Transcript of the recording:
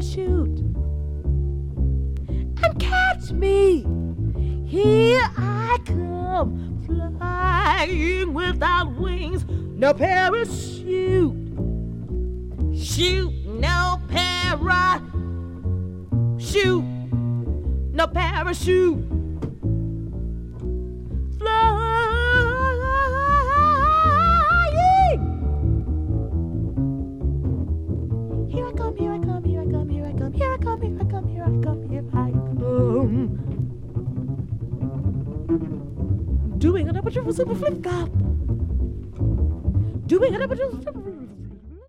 parachute and catch me. Here I come, flying without wings, no parachute. Shoot, no parachute, no parachute. Flying. Here I come, here I come, here I come, here I come, here I come, here I come, here I come, here I come. Doing an upper triple super flip flop. Doing an upper triple